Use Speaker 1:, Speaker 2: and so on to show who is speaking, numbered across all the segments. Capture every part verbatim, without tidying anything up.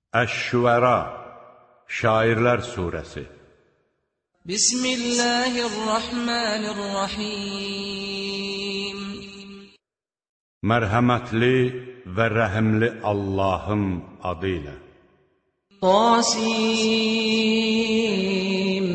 Speaker 1: Əş-Şüəra, Şairlər Suresi. Bismillahirrahmanirrahim. Mərhəmətli və rəhimli Allahın adı ilə.
Speaker 2: Tasim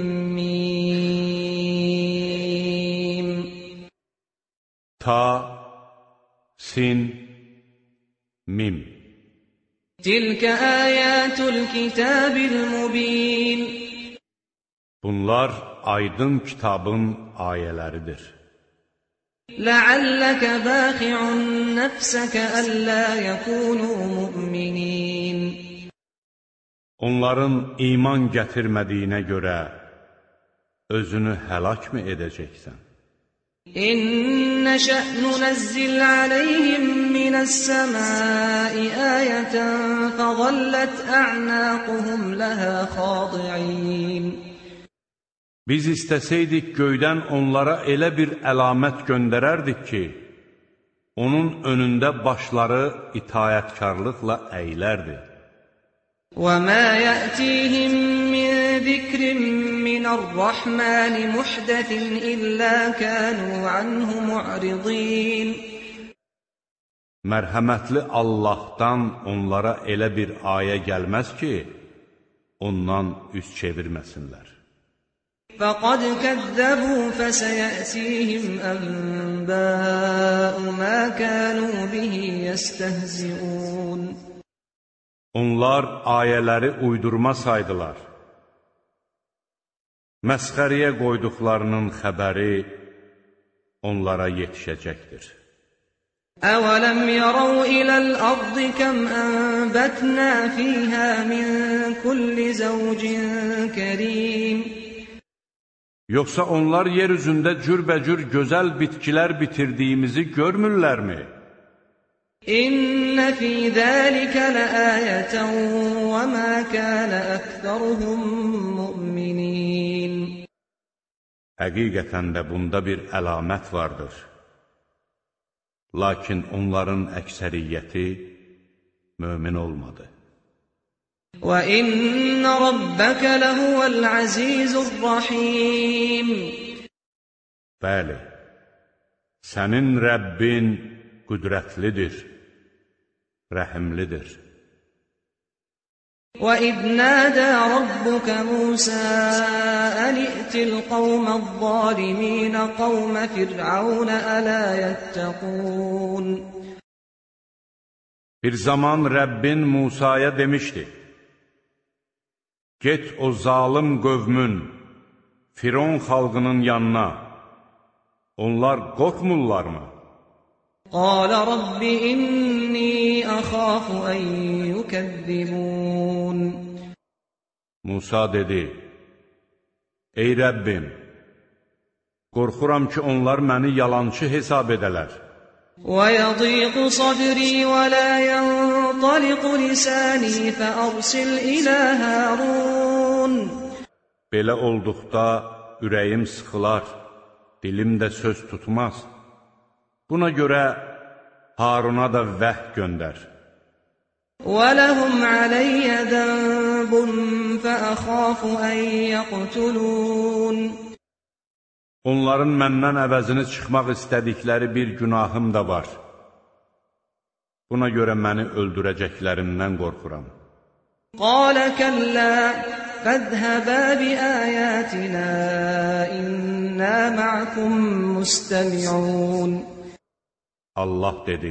Speaker 2: Mim.
Speaker 1: Ta, sin, mim.
Speaker 2: Tilkə əyətul kitabil mubin.
Speaker 1: Bunlar aydın kitabın ayələridir.
Speaker 2: Ləalləkə bəxi'un nəfsəkə əllə yəkunu mu'minin.
Speaker 1: Onların iman gətirmədiyinə görə özünü həlak mı edəcəksən?
Speaker 2: İnnə şə'nu nəzzil aleyhim minəs-səmai əyətən fəzəllət ə'nəquhum ləhə xadi'in.
Speaker 1: Biz istəsəydik göydən onlara elə bir əlamət göndərərdik ki, onun önündə başları itayətkarlıqla əylərdi.
Speaker 2: وَمَا يَأْتِيهِمْ مِنْ ذِكْرٍ مِّنَ الرَّحْمَنِ مُحْدَثٍ إِلَّا كَانُوا عَنْهُ مُعْرِضِينَ.
Speaker 1: Mərhəmətli Allahdan onlara elə bir ayə gəlməz ki, ondan üz çevirməsinlər.
Speaker 2: فَقَدْ كَذَّبُوا فَسَيَأْتِيهِمْ أَنْبَاءُ مَا كَانُوا بِهِ يَسْتَهْزِئُونَ.
Speaker 1: Onlar ayələri uydurma saydılar. Məsxəriyə qoyduqlarının xəbəri onlara yetişəcəkdir.
Speaker 2: أَوَلَمْ يَرَوْا إِلَى الْأَرْضِ كَمْ أَنبَتْنَا فِيهَا مِنْ كُلِّ زَوْجٍ كَرِيمٍ.
Speaker 1: Yoxsa onlar yer üzündə cürbəcür gözəl bitkilər bitirdiyimizi görmürlərmi?
Speaker 2: İnnə fī zəlikə ləəyətən və mə kənə əktəruhum mü'minin.
Speaker 1: Həqiqətən də bunda bir əlamət vardır. Lakin onların əksəriyyəti mömin olmadı.
Speaker 2: Və innə rabbəkə ləhuvəl-əzizur-rəhim.
Speaker 1: Bəli, sənin Rəbbin qüdrətlidir, rəhimlidir.
Speaker 2: وَإِذْ نَادَى رَبُّكَ مُوسَىٰ أَنِ ائْتِ الْقَوْمَ الظَّالِمِينَ قَوْمَ فِرْعَوْنَ أَلَا يَتَّقُونَ.
Speaker 1: Bir zaman Rəbbin Musaya demişdi, get o zalim qövmün, Firon xalqının yanına, onlar qorxmurlarmı?
Speaker 2: قَالَ رَبِّ إِنِّي أَخَافُ أَنْ يُكَذِّبُونَ.
Speaker 1: Musa dedi, ey Rəbbim, qorxuram ki, onlar məni yalançı hesab edələr.
Speaker 2: وَيَضِيقُ صَدْرِي وَلَا يَنْطَلِقُ لِسَانِي فَأَرْسِلْ إِلَى هَارُونَ.
Speaker 1: Belə olduqda ürəyim sıxılar, dilim də söz tutmaz. Buna görə Haruna da vəh göndər.
Speaker 2: وَلَهُمْ عَلَيَّ ذَنْبٌ فَأَخَافُ أَنْ يَقْتُلُونَ.
Speaker 1: Onların məndən əvəzini çıxmaq istədikləri bir günahım da var. Buna görə məni öldürəcəklərindən qorxuram.
Speaker 2: قَالَ كَلَّا فَاذْهَبَا بِآيَاتِنَا إِنَّا مَعَكُمْ مُسْتَمِعُونَ.
Speaker 1: Allah dedi,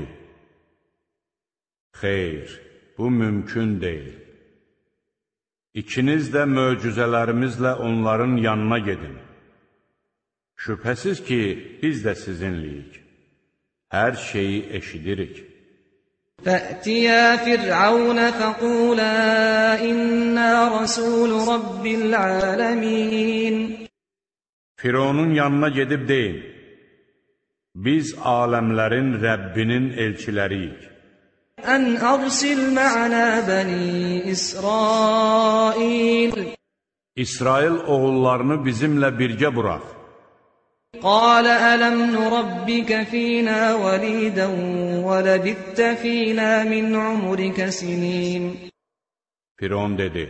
Speaker 1: xeyr, bu mümkün deyil. İkiniz də möcüzələrimizlə onların yanına gedin. Şübhəsiz ki, biz də sizinliyik. Hər şeyi eşidirik.
Speaker 2: فَأْتِيَا فِرْعَوْنَ فَقُولَا إِنَّا رَسُولُ رَبِّ الْعَالَمِينَ.
Speaker 1: Fironun yanına gedib deyin, biz aləmlərin Rəbbinin elçiləriyik.
Speaker 2: أَنْ أَرْسِلْ مَعَنَا بَنِي إِسْرَائِيلَ.
Speaker 1: İsrail oğullarını bizimlə birgə burax.
Speaker 2: قَالَ أَلَمْ نُرَبِّكَ فِينَا وَلِيدًا وَلَبِثْتَ فِينَا مِنْ عُمُرِكَ سِنِينَ.
Speaker 1: Firon dedi,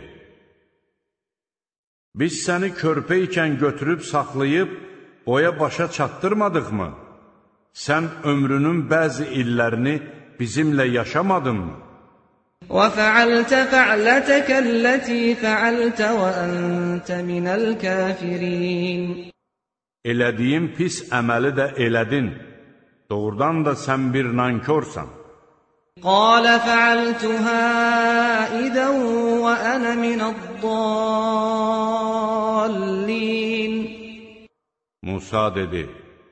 Speaker 1: biz səni körpə ikən götürüb, saxlayıb, boya başa çatdırmadıqmı? Sən ömrünün bəzi illərini bizimlə yaşamadınmı?
Speaker 2: وَفَعَلْتَ فَعْلَتَكَ الَّتِي فَعَلْتَ وَأَنْتَ مِنَ الْكَافِرِينَ
Speaker 1: Elədiyin pis əməli də elədin. Doğrudan da sən bir nankorsan.
Speaker 2: قَالَ فَعَلْتُهَا إِذًا وَأَنَا مِنَ الضَّالِّينَ
Speaker 1: Musa dedi,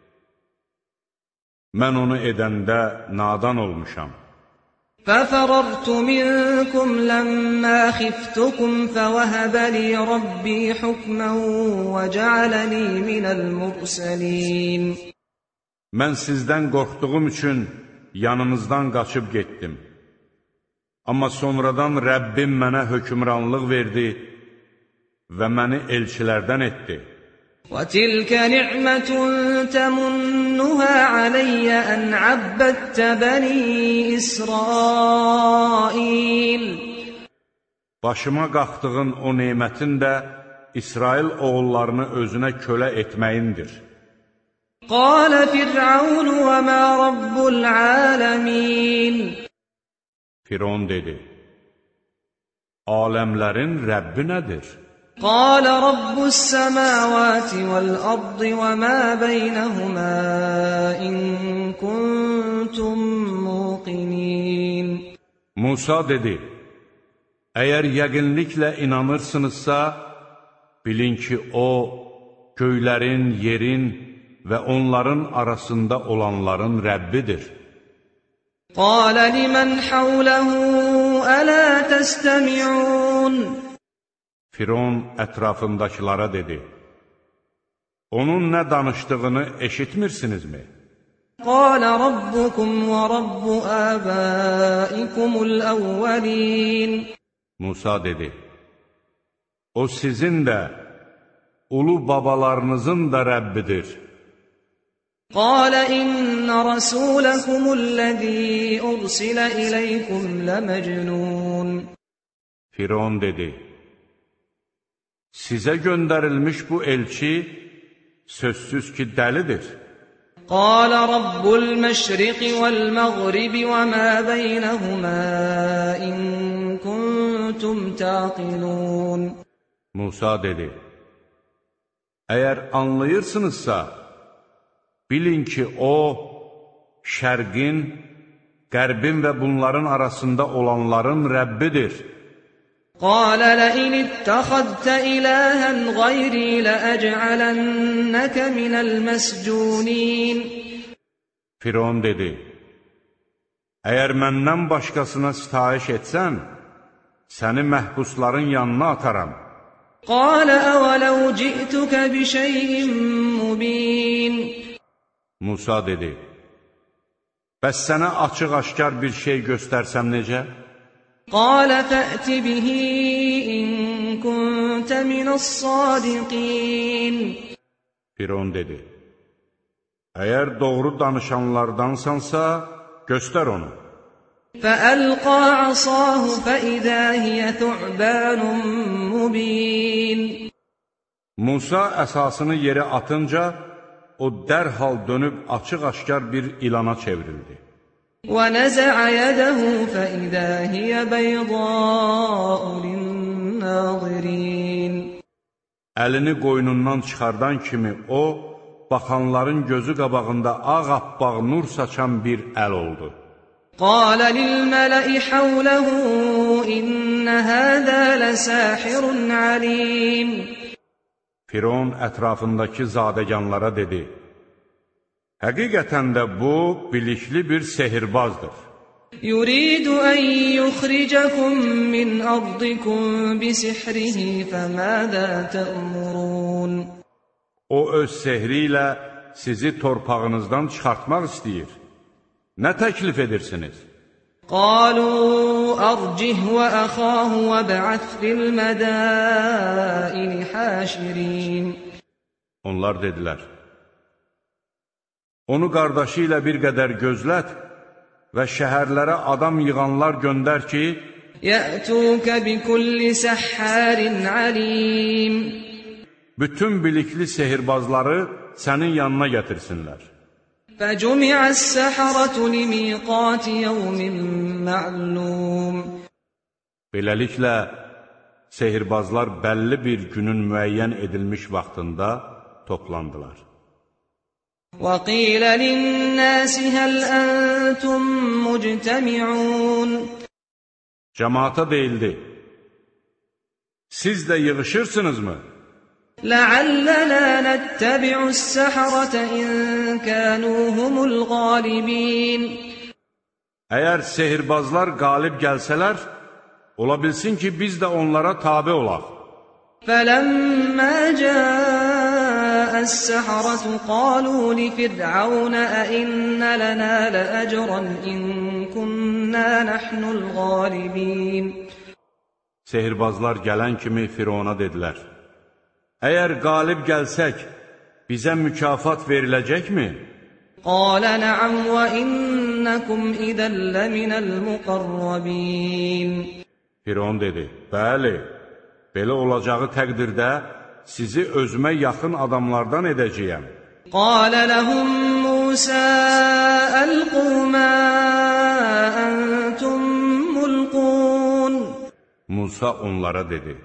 Speaker 1: mən onu edəndə nadan olmuşam.
Speaker 2: فَفَرَرْتُ مِنْكُمْ لَمَّا خِفْتُكُمْ فَوَهَبَ لِي رَبِّي حُكْمًا وَجَعَلَنِي مِنَ الْمُرْسَلِينَ
Speaker 1: Mən sizdən qorxduğum üçün yanınızdan qaçıb getdim. Amma sonradan Rəbbim mənə hökmranlıq verdi və məni elçilərdən etdi.
Speaker 2: وَتِلْكَ نِعْمَةٌ تَمُنُّهَا عَلَيَّ أَنْ عَبَّدتَّ بَنِي إِسْرَائِيلَ
Speaker 1: Başıma qalxdığın o nemətin də İsrail oğullarını özünə kölə etməyindir.
Speaker 2: قَالَ فِرْعَوْنُ وَمَا رَبُّ الْعَالَمِينَ
Speaker 1: Firon dedi, aləmlərin Rəbbi nədir?
Speaker 2: قَالَ رَبُّ السَّمَاوَاتِ وَالْأَرْضِ وَمَا بَيْنَهُمَا إِن كُنتُم مُّوقِنِينَ
Speaker 1: Musa dedi, əgər yəqinliklə inanırsınızsa, bilin ki, o, göylərin, yerin və onların arasında olanların Rəbbidir.
Speaker 2: قَالَ لِمَنْ حَوْلَهُ أَلَا تَسْتَمِعُونَ
Speaker 1: Firon ətrafındakılara dedi, onun nə danışdığını eşitmirsinizmi?
Speaker 2: قَالَ رَبُّكُمْ وَرَبُّ آبَائِكُمُ الْأَوَّلِينَ
Speaker 1: Musa dedi, o sizin də, ulu babalarınızın da Rəbbidir.
Speaker 2: قَالَ إِنَّ رَسُولَكُمُ الَّذِي أُرْسِلَ إِلَيْكُمْ لَمَجْنُونَ
Speaker 1: Firon dedi, sizə göndərilmiş bu elçi sözsüz ki, dəlidir.
Speaker 2: قَالَ رَبُّ الْمَشْرِقِ وَالْمَغْرِبِ وَمَا بَيْنَهُمَا إِن كُنتُمْ تَعْقِلُونَ
Speaker 1: Musa dedi, əgər anlayırsınızsa, bilin ki, o, şərqin, qərbin və bunların arasında olanların Rəbbidir.
Speaker 2: قَالَ لَئِنِ اتَّخَذْتَ إِلَٰهًا غَيْرِي لَأَجْعَلَنَّكَ مِنَ الْمَسْجُونِينَ
Speaker 1: Firon dedi, əgər məndən başqasına sitayiş etsən, səni məhbusların yanına ataram.
Speaker 2: قَالَ أَوَلَوْ جِئْتُكَ بِشَيْءٍ مُّبِينٍ
Speaker 1: Musa dedi, bəs sənə açıq-aşkar bir şey göstərsəm necə?
Speaker 2: قَالَ فَأْتِ بِهِ إِن كُنتَ مِنَ الصَّادِقِينَ
Speaker 1: Firon dedi, əgər doğru danışanlardansansa, göstər onu.
Speaker 2: فَأَلْقَى عَصَاهُ فَإِذَا هِيَ ثُعْبَانٌ مُّبِينٌ
Speaker 1: Musa əsasını yerə atınca, o dərhal dönüb açıq-aşkar bir ilana çevrildi.
Speaker 2: وَنَزَعَ يَدَهُ فَإِذَا هِيَ بَيْضَاءُ لِلنَّاظِرِينَ
Speaker 1: Əlini qoynundan çıxardan kimi o, baxanların gözü qabağında ağappaq nur saçan bir əl oldu.
Speaker 2: قَالَ لِلْمَلَإِ حَوْلَهُ إِنَّ هَذَا لَسَاحِرٌ عَلِيمٌ
Speaker 1: Firon ətrafındakı zadəganlara dedi, həqiqətən də bu, bilikli bir sehirbazdır.
Speaker 2: يُرِيدُ أَن يُخْرِجَكُم مِّنْ أَرْضِكُم بِسِحْرِهِ فَمَاذَا تَأْمُرُونَ
Speaker 1: O öz sehri ilə sizi torpağınızdan çıxartmaq istəyir. Nə təklif edirsiniz?
Speaker 2: قالوا أرجه وأخاه وابعث في المدائن حاشرين
Speaker 1: Onlar dedilər, onu qardaşı ilə bir qədər gözlət və şəhərlərə adam yığanlar göndər ki,
Speaker 2: يأتوك بكل سحار عليم.
Speaker 1: Bütün bilikli sehirbazları sənin yanına gətirsinlər.
Speaker 2: فَجُمِعَ السَّحَرَةُ لِمِيقَاتِ يَوْمٍ مَعْلُومٍ.
Speaker 1: Beləliklə, sehirbazlar bəlli bir günün müəyyən edilmiş vaxtında toplandılar.
Speaker 2: وَقِيلَ لِلنَّاسِ هَلْ أَنْتُمْ مُجْتَمِعُونَ.
Speaker 1: Cemaata deyildi, siz də yığışırsınızmı?
Speaker 2: لَعَلَّنَا نَتَّبِعُ السَّحَرَةَ إِنْ كَانُوا هُمُ الْغَالِبِينَ. Əgər
Speaker 1: sehirbazlar qalib gəlsələr, ola bilsin ki, biz də onlara tabe olaq.
Speaker 2: فَلَمَّا جَاءَ السَّحَرَةُ قَالُوا لِفِرْعَوْنَ أَإِنَّ لَنَا لَأَجْرًا إِنْ كُنَّا نَحْنُ الْغَالِبِينَ.
Speaker 1: Sehirbazlar gələn kimi Firavuna dedilər, əgər qalib gəlsək, bizə mükafat veriləcəkmi?
Speaker 2: قَالَ نَعَمْ وَإِنَّكُمْ إِذًا لَمِنَ الْمُقَرَّبِينَ.
Speaker 1: Firavun dedi, bəli, belə olacağı təqdirdə sizi özümə yaxın adamlardan edəcəyəm.
Speaker 2: قَالَ لَهُمْ مُوسَى أَلْقُوا مَا أَنْتُمْ مُلْقُونَ.
Speaker 1: Musa onlara dedi,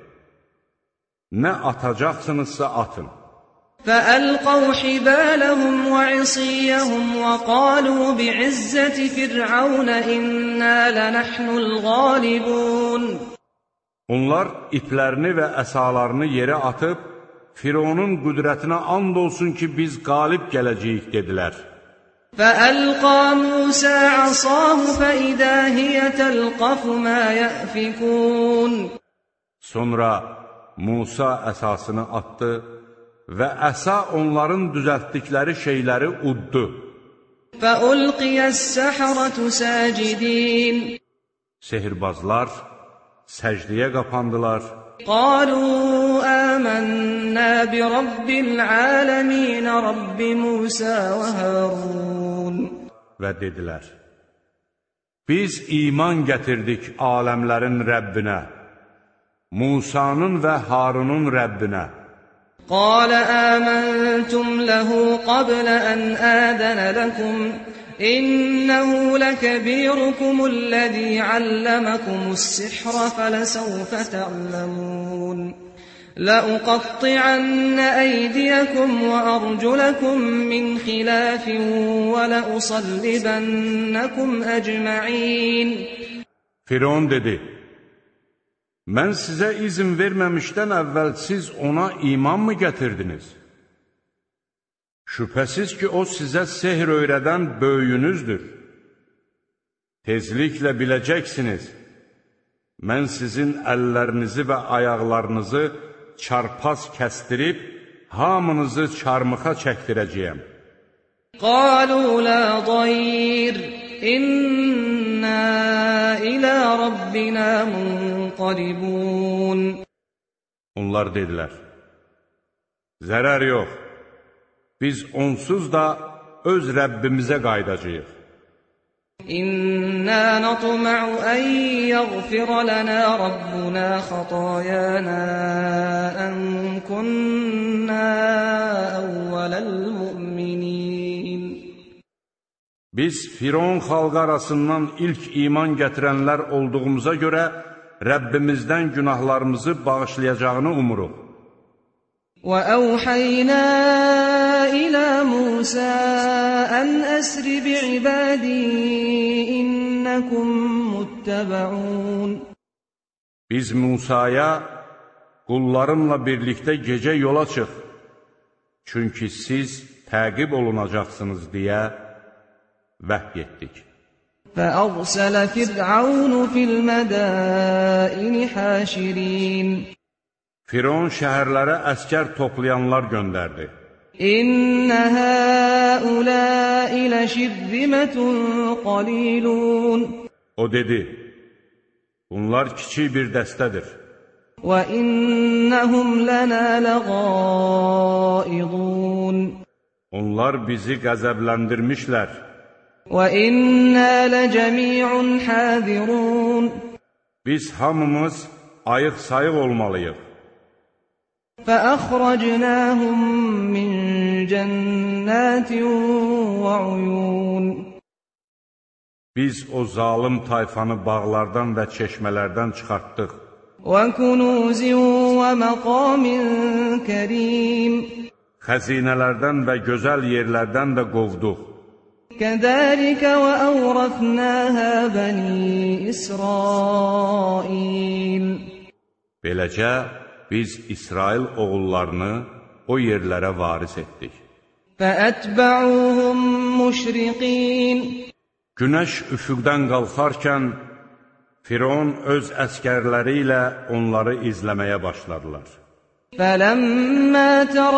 Speaker 1: nə atacaqsınızsa atın.
Speaker 2: فَأَلْقَوْا حِبَالَهُمْ وَعِصِيَّهُمْ وَقَالُوا بِعِزَّةِ فِرْعَوْنَ إِنَّا لَنَحْنُ الْغَالِبُونَ.
Speaker 1: Onlar iplərini və əsalarını yerə atıb, Firavunun qüdrətinə and olsun ki, biz qalib gələcəyik, dedilər.
Speaker 2: فَأَلْقَى مُوسَى عَصَاهُ فَإِذَا هِيَ تَلْقَفُ مَا يَأْفِكُونَ.
Speaker 1: Sonra Musa əsasını atdı və əsa onların düzəltdikləri şeyləri uddu.
Speaker 2: فَأُلْقِيَ السَّحَرَةُ سَاجِدِينَ.
Speaker 1: Sehirbazlar səcdiyə qapandılar.
Speaker 2: قَالُوا آمَنَّا بِرَبِّ الْعَالَمِينَ رَبِّ مُوسَى وَهَارُونَ.
Speaker 1: Və dedilər, biz iman gətirdik aləmlərin Rəbbinə, Musanın və Harunun Rəbbinə.
Speaker 2: قَالَ آمَنْتُمْ لَهُ قَبْلَ أَنْ آذَنَ لَكُمْ إِنَّهُ لَكَبِيرُكُمُ الَّذِي عَلَّمَكُمُ السِّحْرَ فَلَسَوْفَ تَعْلَمُونَ لَأُقَطِّعَنَّ أَيْدِيَكُمْ وَأَرْجُلَكُمْ مِنْ خِلَافٍ وَلَأُصَلِّبَنَّكُمْ أَجْمَعِينَ.
Speaker 1: Firavun dedi, mən sizə izin verməmişdən əvvəl siz ona iman mı gətirdiniz? Şübhəsiz ki, o sizə sehr öyrədən böyüyünüzdür. Tezliklə biləcəksiniz, mən sizin əllərinizi və ayaqlarınızı çarpaz kəstirib, hamınızı çarmıxa çəkdirəcəyəm.
Speaker 2: قَالُوا لَا ضَيِّرَ إِنَّا إِلَى رَبِّنَا مُنْقَلِبُونَ.
Speaker 1: Onlar dedilər, zərər yox, biz onsuz da öz Rəbbimizə qaydacağıq.
Speaker 2: İnna natma'u an yaghfira lana rabbuna khatayana an kunna awwalal mu'minin.
Speaker 1: Biz Firavun xalqı arasından ilk iman gətirənlər olduğumuza görə Rəbbimizdən günahlarımızı bağışlayacağını umuruq.
Speaker 2: وَأَوْحَيْنَا إِلَى مُوسَى أَنْ أَسْرِ بِعِبَادِي إِنَّكُمْ مُتَّبَعُونَ.
Speaker 1: Biz Musaya, qullarımla birlikdə gecə yola çıx, çünki siz təqib olunacaqsınız deyə vəhy etdik.
Speaker 2: فَأَرْسَلَ فِرْعَوْنُ فِي الْمَدَائِنِ حَاشِرِينَ.
Speaker 1: Firavun şəhərlərə əskər toplayanlar göndərdi.
Speaker 2: İnnə həuləi ləşirrimətun qalilun.
Speaker 1: O dedi, bunlar kiçik bir dəstədir.
Speaker 2: Və innəhum lənə ləğaidun.
Speaker 1: Onlar bizi qəzəbləndirmişlər.
Speaker 2: Və innə ləcəmi'un həzirun.
Speaker 1: Biz hamımız ayıq-sayıq olmalıyıq.
Speaker 2: فَأَخْرَجْنَاهُمْ مِنْ جَنَّاتٍ وَعُيُونٍ
Speaker 1: Biz o zalim tayfanı bağlardan və çeşmələrdən çıxartdıq.
Speaker 2: وَكُنُوزٍ وَمَقَامٍ كَرِيمٍ
Speaker 1: Xəzinələrdən və gözəl yerlərdən də qovduq.
Speaker 2: كَذَلِكَ وَأَوْرَثْنَاهَا بَنِي إِسْرَائِيلَ
Speaker 1: Beləcə, biz İsrail oğullarını o yerlərə varis etdik.
Speaker 2: فَأَتْبَعُوهُمْ مُشْرِقِينَ
Speaker 1: Günəş üfüqdən qalxarkən, Firon öz əskərləri ilə onları izləməyə başladılar.
Speaker 2: فَلَمَّا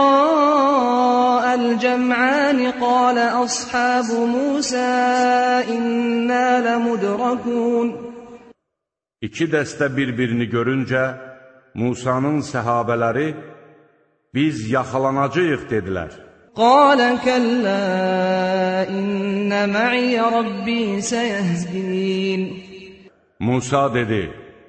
Speaker 2: تَرَاءَى الْجَمْعَانِ قَالَ أَصْحَابُ مُوسَى إِنَّا لَمُدْرَكُونَ
Speaker 1: İki dəstə bir-birini görüncə, Musanın səhabələri, biz yaxalanacağıq, dedilər.
Speaker 2: قَالَ كَلَّا إِنَّ مَعِيَ رَبِّي سَيَهْدِينِ
Speaker 1: Musa dedi,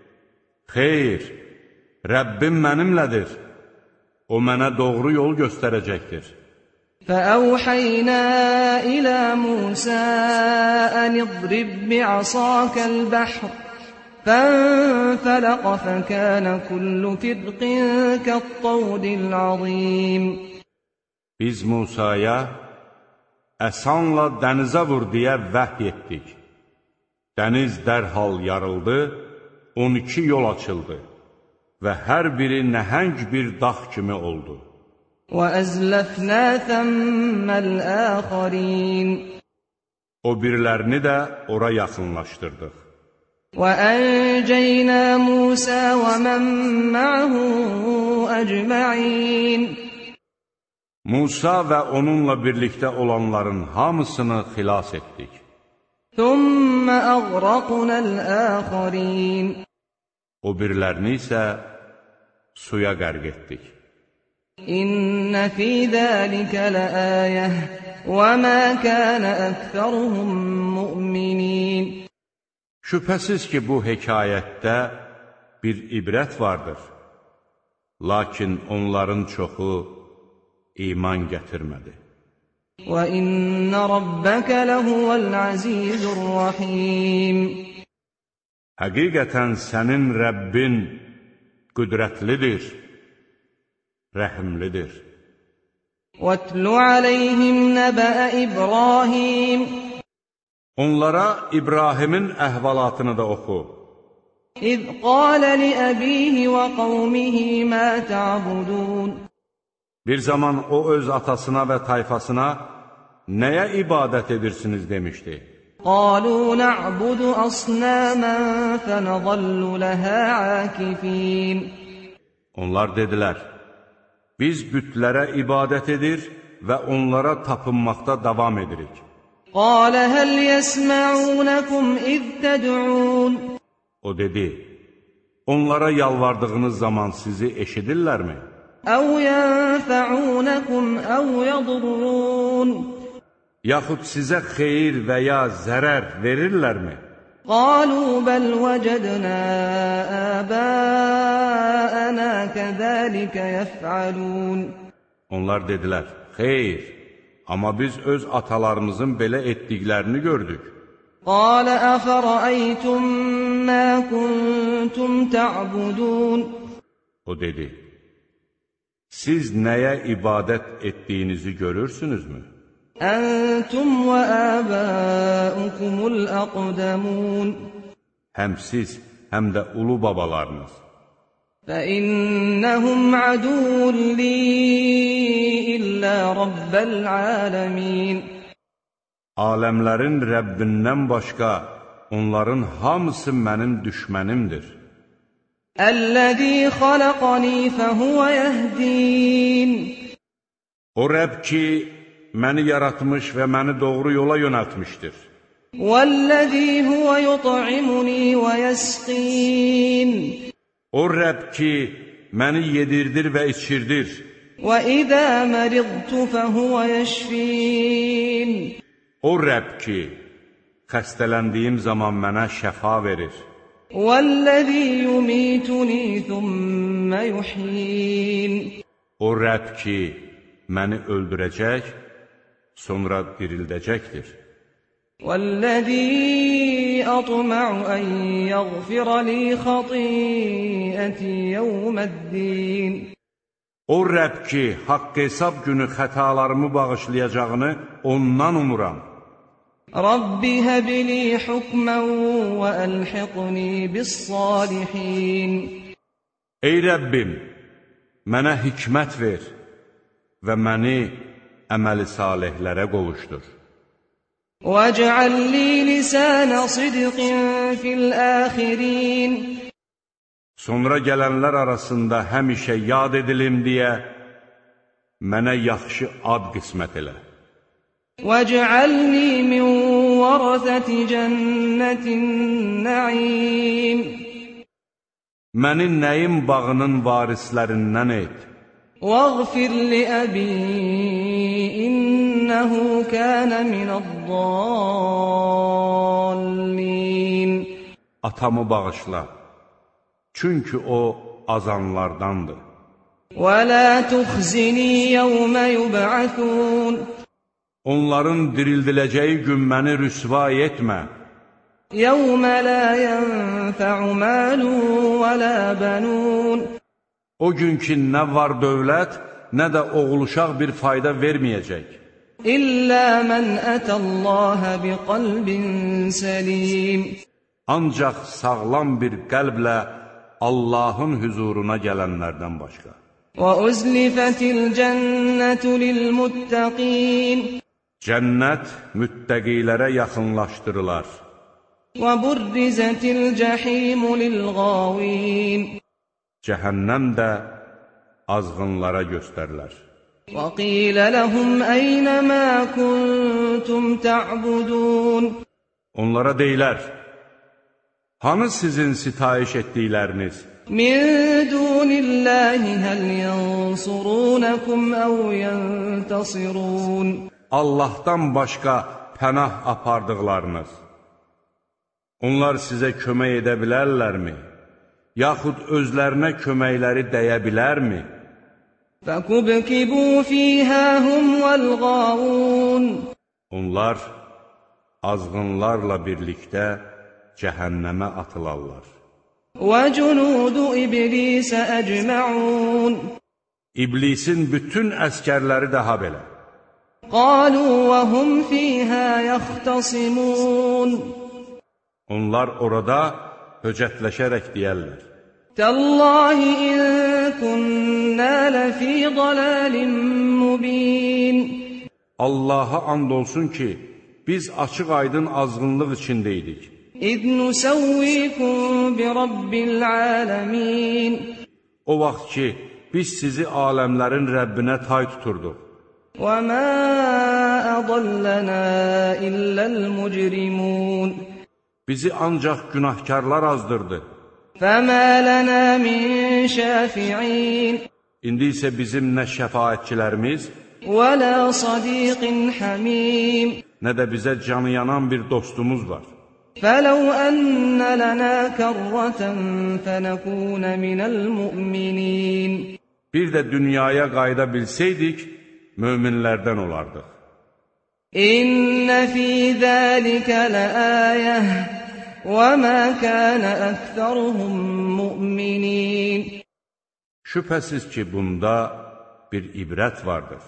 Speaker 1: xeyr, Rəbbim mənimlədir, o mənə doğru yol göstərəcəkdir.
Speaker 2: فَأَوْحَيْنَا إِلَى مُوسَى أَنِ اضْرِبْ بِعَصَاكَ الْبَحْرَ فَانْفَلَقَ فَكَانَ كُلُّ فِرْقٍ كَالطَّوْدِ الْعَظِيمِ
Speaker 1: Biz Musaya, əsanla dənizə vur deyə vəhy etdik. Dəniz dərhal yarıldı, on iki yol açıldı və hər biri nəhəng bir dağ kimi oldu.
Speaker 2: وَأَزْلَفْنَا ثَمَّ الْآخَرِينَ
Speaker 1: O birilərini də ora yaxınlaşdırdıq.
Speaker 2: وَأَنْجَيْنَا مُوسَى وَمَنْ مَعَهُ أَجْمَعِينَ
Speaker 1: Musa və onunla birlikdə olanların hamısını xilas etdik.
Speaker 2: ثُمَّ أَغْرَقْنَا الْآخَرِينَ
Speaker 1: O birilərini isə suya qərq etdik.
Speaker 2: إِنَّ فِي ذَلِكَ لَآيَةً وَمَا كَانَ أَكْثَرُهُم مُؤْمِنِينَ
Speaker 1: Şübhəsiz ki, bu hekayətdə bir ibrət vardır. Lakin onların çoxu iman gətirmədi.
Speaker 2: وَإِنَّ رَبَّكَ لَهُوَ الْعَزِيزُ الرَّحِيمُ
Speaker 1: Həqiqətən sənin Rəbbin qüdrətlidir, rəhimlidir.
Speaker 2: وَاتْلُ عَلَيْهِمْ نَبَأَ إِبْرَاهِيمَ
Speaker 1: Onlara İbrahimin əhvalatını da oxu.
Speaker 2: إِذْ قَالَ لِأَبِيهِ وَقَوْمِهِ مَا تَعْبُدُونَ
Speaker 1: Bir zaman o öz atasına və tayfasına nəyə ibadət edirsiniz demişdi.
Speaker 2: قَالُوا نَعْبُدُ أَصْنَامًا فَنَظَلُّ لَهَا عَاكِفِينَ
Speaker 1: Onlar dedilər, biz bütlərə ibadət edir və onlara tapınmaqda davam edirik.
Speaker 2: قَالَ هَلْ يَسْمَعُونَكُمْ إِذْ تَدْعُونَ
Speaker 1: O dedi, onlara yalvardığınız zaman sizi eşidirlərmi?
Speaker 2: أَوْ يَنْفَعُونَكُمْ أَوْ يَضُرُّونَ
Speaker 1: Yaxud sizə xeyir və ya zərər verirlərmi?
Speaker 2: قَالُوا بَلْ وَجَدْنَا آبَاءَنَا كَذَلِكَ يَفْعَلُونَ
Speaker 1: Onlar dedilər, xeyr, amma biz öz atalarımızın belə etdiklərini gördük.
Speaker 2: قَالَ أَفَرَأَيْتُمْ مَا كُنْتُمْ تَعْبُدُونَ
Speaker 1: O dedi, siz nəyə ibadət etdiyinizi görürsünüzmü?
Speaker 2: أَنْتُمْ وَآبَاؤُكُمُ الْأَقْدَمُونَ
Speaker 1: Həm siz, həm də ulu babalarınız.
Speaker 2: فَإِنَّهُمْ عَدُوٌّ لِّي إِلَّا رَبَّ الْعَالَمِينَ
Speaker 1: Aləmlərin Rəbbindən başqa onların hamısı mənim düşmənimdir.
Speaker 2: الَّذِي خَلَقَنِي فَهُوَ يَهْدِينِ
Speaker 1: O Rəbb ki, məni yaratmış və məni doğru yola yönəltmişdir.
Speaker 2: وَالَّذِي هُوَ يُطْعِمُنِي وَيَسْقِينِ
Speaker 1: O Rəbb ki, məni yedirdir və içirdir.
Speaker 2: وَإِذَا مَرِضْتُ فَهُوَ يَشْفِينِ
Speaker 1: O Rəbb ki, xəstələndiyim zaman mənə şəfa verir.
Speaker 2: وَالَّذِي يُمِيتُنِي ثُمَّ يُحْيِينِ
Speaker 1: O Rəbb ki, məni öldürəcək, sonra dirildəcəkdir.
Speaker 2: وَالَّذِي أَطْمَعُ أَنْ يَغْفِرَ لِي خَطِيئَتِي يَوْمَ الدِّينِ
Speaker 1: O Rəbb ki, haqq hesab günü xətalarımı bağışlayacağını ondan umuram.
Speaker 2: رَبِّ هَبْ لِي حُكْمًا وَأَلْحِقْنِي بِالصَّالِحِينَ
Speaker 1: Ey Rəbbim, mənə hikmət ver və məni əməli salihlərə qovuşdur.
Speaker 2: وَاجْعَلْ لِي لِسَانَ صِدْقٍ فِي الْآخِرِينَ
Speaker 1: Sonra gələnlər arasında həmişə yad edilim deyə mənə yaxşı ad qismət elə.
Speaker 2: وَاجْعَلْنِي مِنْ وَرَثَةِ جَنَّةِ النَّعِيمِ
Speaker 1: Məni nəyim bağının varislərindən et.
Speaker 2: وَاغْفِرْ لِأَبِي إِنَّهُ كَانَ مِنَ الضَّالِّينَ
Speaker 1: Atamı bağışla, çünki o azanlardandır.
Speaker 2: وَلَا تُخْزِنِي يَوْمَ يُبْعَثُونَ
Speaker 1: Onların dirildiləcəyi gün məni rüsva etmə.
Speaker 2: يَوْمَ لَا يَنْفَعُ مَالٌ وَلَا بَنُونَ
Speaker 1: O gün ki, nə var dövlət, nə də oğul-uşaq bir fayda verməyəcək.
Speaker 2: إِلَّا مَنْ أَتَى اللَّهَ بِقَلْبٍ سَلِيمٍ
Speaker 1: Ancaq sağlam bir qəlblə Allahın hüzuruna gələnlərdən başqa.
Speaker 2: وَأُزْلِفَتِ الْجَنَّةُ لِلْمُتَّقِينَ
Speaker 1: Cənnət müttəqilərə yaxınlaşdırılar.
Speaker 2: وَبُرِّزَتِ الْجَحِيمُ لِلْغَاوِينَ
Speaker 1: Cəhənnəm də azğınlara göstərilər.
Speaker 2: وَقِيلَ لَهُمْ أَيْنَ مَا كُنْتُمْ تَعْبُدُونَ
Speaker 1: Onlara deyilər, hanı sizin sitayiş etdikləriniz?
Speaker 2: مِنْ دُونِ اللَّهِ هَلْ يَنْصُرُونَكُمْ أَوْ يَنْتَصِرُونَ
Speaker 1: Allahdan başqa pənah apardıqlarınız. Onlar sizə kömək edə bilərlərmi? Yaxud özlərinə köməkləri dəyə bilərmi?
Speaker 2: فَكُبْكِبُوا فِيهَا هُمْ وَالْغَاوُونَ
Speaker 1: Onlar azğınlarla birlikdə cəhənnəmə atılarlar.
Speaker 2: وَجُنُودُ إِبْلِيسَ أَجْمَعُونَ
Speaker 1: İblisin bütün əskərləri daha belə.
Speaker 2: قَالُوا وَهُمْ فِيهَا يَخْتَصِمُونَ
Speaker 1: Onlar orada höcətləşərək deyərlər.
Speaker 2: تَاللَّهِ إِن كُنَّا لَفِي ضَلَالٍ مُّبِينٍ
Speaker 1: Allaha and olsun ki, biz açıq-aydın azğınlıq içindəydik.
Speaker 2: إِذْ نُسَوِّيكُم بِرَبِّ الْعَالَمِينَ
Speaker 1: O vaxt ki, biz sizi aləmlərin Rəbbinə tay tuturduq.
Speaker 2: وَمَا أَضَلَّنَا إِلَّا الْمُجْرِمُونَ
Speaker 1: Bizi ancaq günahkarlar azdırdı.
Speaker 2: فَمَا لَنَا مِنْ شَافِعِينَ
Speaker 1: İndi isə bizim nə şəfaətçilərimiz,
Speaker 2: وَلَا صَدِيقٍ حَمِيمٍ
Speaker 1: nə də bizə canı yanan bir dostumuz var.
Speaker 2: فَلَوْ أَنَّ لَنَا كَرَّةً فَنَكُونَ مِنَ الْمُؤْمِنِينَ
Speaker 1: Bir də dünyaya qayıda bilsəydik, möminlərdən olardıq.
Speaker 2: إِنَّ فِي ذَلِكَ لَآيَةً وَمَا كَانَ أَكْثَرُهُم مُؤْمِنِينَ
Speaker 1: Şübhəsiz ki, bunda bir ibrət vardır.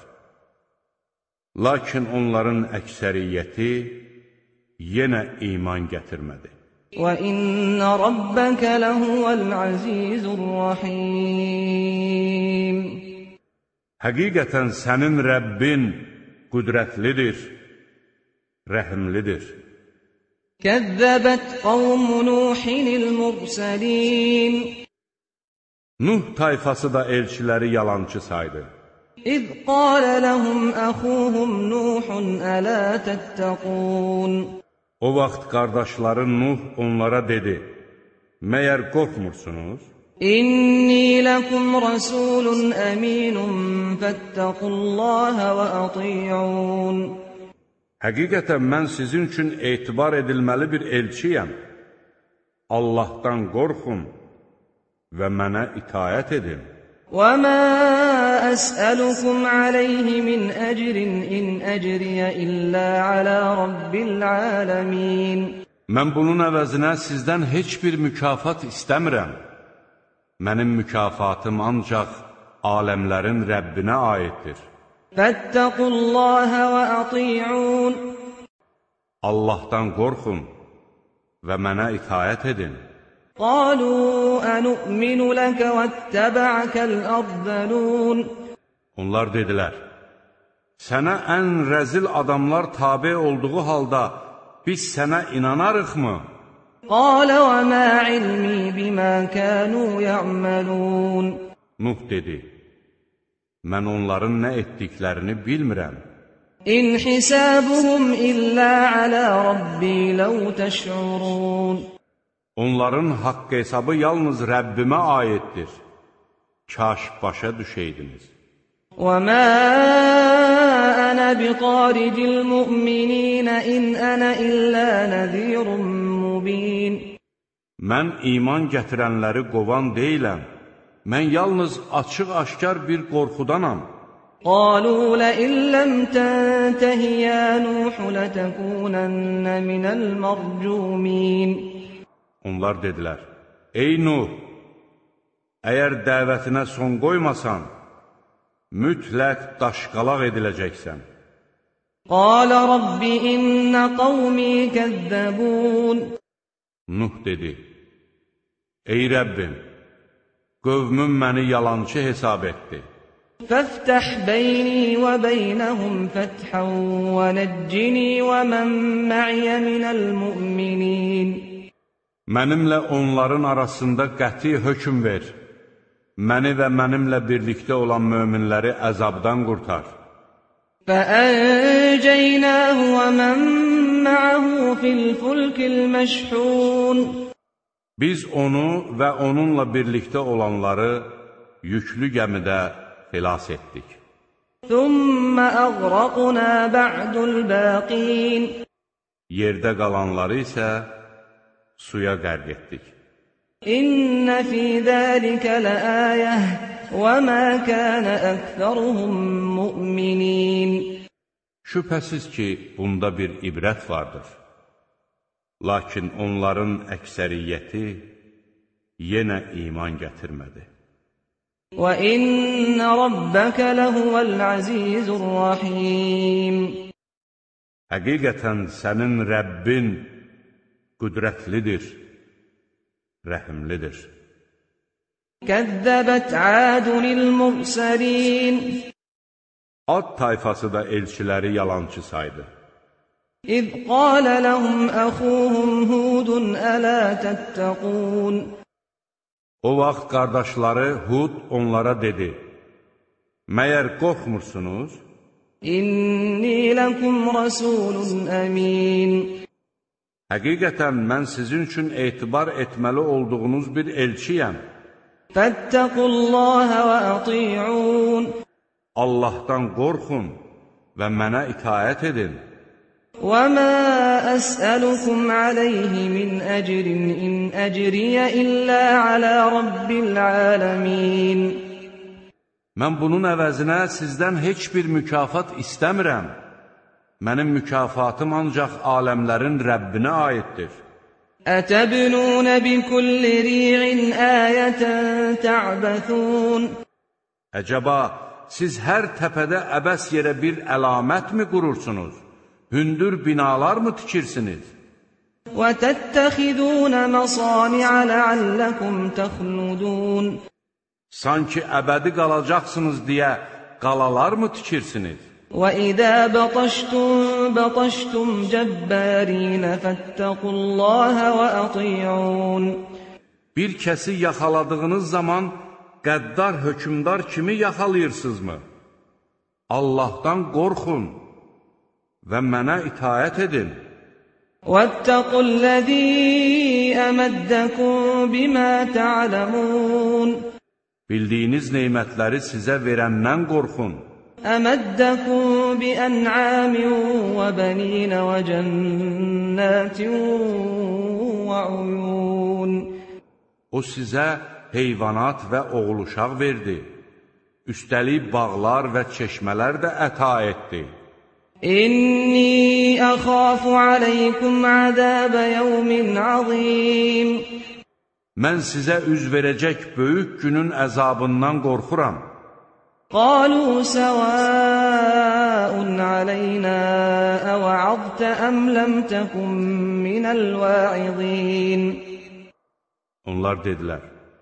Speaker 1: Lakin onların əksəriyyəti yenə iman gətirmədi.
Speaker 2: وَإِنَّ رَبَّكَ لَهُوَ الْعَزِيزُ الرَّحِيمُ
Speaker 1: Həqiqətən sənin Rəbbin qüdrətlidir, rəhimlidir.
Speaker 2: كَذَّبَتْ قَوْمُ نُوحٍ الْمُرْسَلِينَ
Speaker 1: Nuh tayfası da elçiləri yalançı saydı.
Speaker 2: إِذْ قَالَ لَهُمْ أَخُوهُمْ نُوحٌ أَلَا تَتَّقُونَ
Speaker 1: O vaxt qardaşları Nuh onlara dedi, məyər qorxmursunuz?
Speaker 2: إِنِّي لَكُمْ رَسُولٌ أَمِينٌ فَاتَّقُوا اللَّهَ وَأَطِيعُونَ
Speaker 1: Həqiqətən mən sizin üçün etibar edilməli bir elçiyəm. Allahdan qorxun və mənə itayət edin.
Speaker 2: وَمَا أَسْأَلُكُمْ عَلَيْهِ مِنْ أَجْرٍ إِنْ أَجْرِيَ إِلَّا عَلَى رَبِّ الْعَالَمِينَ
Speaker 1: Mən bunun əvəzinə sizdən heç bir mükafat istəmirəm. Mənim mükafatım ancaq aləmlərin Rəbbinə aiddir.
Speaker 2: فَاتَّقُوا اللَّهَ وَأَطِيعُونَ
Speaker 1: Allahdan qorxun və mənə itayət edin.
Speaker 2: قَالُوا أَنُؤْمِنُ لَكَ وَاتَّبَعَكَ الْأَرْذَلُونَ
Speaker 1: Onlar dedilər, sənə ən rəzil adamlar tabe olduğu halda biz sənə inanarıqmı?
Speaker 2: قَالَ وَمَا عِلْمِي بِمَا كَانُوا يَعْمَلُونَ
Speaker 1: Nuh dedi, mən onların nə etdiklərini bilmirəm.
Speaker 2: إِنْ حِسَابُهُمْ إِلَّا عَلَى رَبِّي لَوْ تَشْعُرُونَ
Speaker 1: Onların haqq hesabı yalnız Rəbbimə aiddir. Kaş başa düşəydiniz.
Speaker 2: وَمَا أَنَا بِطَارِدِ الْمُؤْمِنِينَ إِنْ أَنَا إِلَّا نَذِيرٌ مُبِينٌ
Speaker 1: Mən iman gətirənləri qovan deyiləm. Mən yalnız açıq-aşkar bir qorxudanam.
Speaker 2: قَالُوا لَئِن لَّمْ تَنْتَهِ يَا نُوحُ لَتَكُونَنَّ مِنَ الْمَرْجُومِينَ
Speaker 1: Onlar dedilər, ey Nuh, əgər dəvətinə son qoymasan, mütləq daşqalaq ediləcəksən.
Speaker 2: قَالَ رَبِّ إِنَّ قَوْمِي كَذَّبُونَ
Speaker 1: Nuh dedi, ey Rəbbim, qövmüm məni yalancı hesab etdi.
Speaker 2: فَافْتَحْ بَيْنِي وَبَيْنَهُمْ فَتْحًا وَنَجِّنِي وَمَن مَّعِيَ مِنَ الْمُؤْمِنِينَ
Speaker 1: Mənimlə onların arasında qəti hökm ver. Məni və mənimlə birlikdə olan möminləri əzabdan qurtar.
Speaker 2: فَأَنْجَيْنَاهُ وَمَن مَّعَهُ فِي الْفُلْكِ الْمَشْحُونَ
Speaker 1: Biz onu və onunla birlikdə olanları yüklü gəmidə xilas etdik.
Speaker 2: ثُمَّ أَغْرَقْنَا بَعْدُ الْبَاقِينَ
Speaker 1: Yerdə qalanları isə suya qərq etdik.
Speaker 2: إِنَّ فِي ذَلِكَ لَآيَةً وَمَا كَانَ أَكْثَرُهُم مُؤْمِنِينَ
Speaker 1: Şübhəsiz ki, bunda bir ibrət vardır. Lakin onların əksəriyyəti yenə iman gətirmədi.
Speaker 2: وَإِنَّ رَبَّكَ لَهُوَ الْعَزِيزُ الرَّحِيمُ
Speaker 1: Həqiqətən sənin Rəbbin qüdrətlidir, rəhimlidir.
Speaker 2: كَذَّبَتْ عَادٌ الْمُرْسَلِينَ
Speaker 1: Ad tayfası da elçiləri yalançı saydı.
Speaker 2: إِذْ قَالَ لَهُمْ أَخُوهُمْ هُودٌ أَلَا تَتَّقُونَ
Speaker 1: O vaxt qardaşları Hud onlara dedi, məyər qorxmursunuz?
Speaker 2: إِنِّي لَكُمْ رَسُولٌ أَمِينٌ
Speaker 1: Həqiqətən mən sizin üçün etibar etməli olduğunuz bir elçiyəm.
Speaker 2: فَاتَّقُوا اللَّهَ وَأَطِيعُونَ
Speaker 1: Allahdan qorxun və mənə itayət edin.
Speaker 2: وَمَا أَسْأَلُكُمْ عَلَيْهِ مِنْ أَجْرٍ إِنْ أَجْرِيَ إِلَّا عَلَى رَبِّ الْعَالَمِينَ
Speaker 1: Mən bunun əvəzinə sizdən heç bir mükafat istəmirəm. Mənim mükafatım ancaq aləmlərin Rəbbinə aiddir.
Speaker 2: أَتَبْنُونَ بِكُلِّ رِيعٍ آيَةً تَعْبَثُونَ
Speaker 1: Əcəba, siz hər təpədə əbəs yerə bir əlamət mi qurursunuz? Hündür binalar mı tikirsiniz?
Speaker 2: وَتَتَّخِذُونَ مَصَانِعَ لَعَلَّكُمْ تَخْلُدُونَ
Speaker 1: Sanki əbədi qalacaqsınız deyə qalalar mı tikirsiniz?
Speaker 2: وَإِذَا بَطَشْتُمْ بَطَشْتُمْ جَبَّارِينَ فَاتَّقُوا اللَّهَ وَأَطِيعُونَ
Speaker 1: Bir kəsi yaxaladığınız zaman qəddar hökümdar kimi yaxalayırsınızmı? Allahdan qorxun və mənə itayət edin.
Speaker 2: وَاتَّقُوا الَّذِي أَمَدَّكُم بِمَا تَعْلَمُونَ
Speaker 1: Bildiyiniz neymətləri sizə verəndən qorxun.
Speaker 2: أَمَدَّكُم بِأَنْعَامٍ وَبَنِينَ وَجَنَّاتٍ وَعُيُونٍ تعلمون
Speaker 1: O sizə heyvanat və oğul uşaq verdi. Üstəlik bağlar və çeşmələr də əta etdi.
Speaker 2: İnni əxafu aleykum azəbə yevmin azim
Speaker 1: Mən sizə üz verəcək böyük günün əzabından qorxuram.
Speaker 2: Qalu səvəun aleynə əvə'adtə əm ləm təkun minəl və'idin
Speaker 1: Onlar dedilər,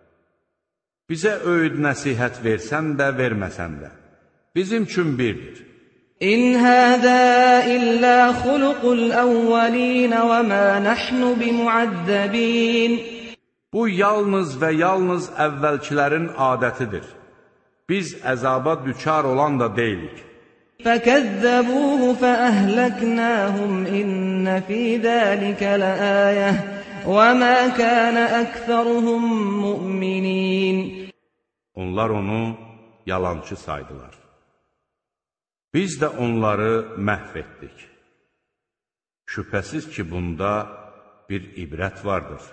Speaker 1: bizə öyüd nəsihət versən də, verməsən də, bizim üçün birdir.
Speaker 2: İn həzə illə xuluqul əvvəlin və mə nəhnu bimuəzzəbin
Speaker 1: Bu yalnız və yalnız əvvəlkilərin adətidir. Biz əzaba düçar olan da deyilik.
Speaker 2: فَكَذَّبُوهُ فَأَهْلَكْنَاهُمْ إِنَّ فِي ذَلِكَ لَآيَةً وَمَا كَانَ أَكْثَرُهُمْ مُؤْمِنِينَ
Speaker 1: Onlar onu yalancı saydılar. Biz də onları məhv etdik. Şübhəsiz ki, bunda bir ibrət vardır.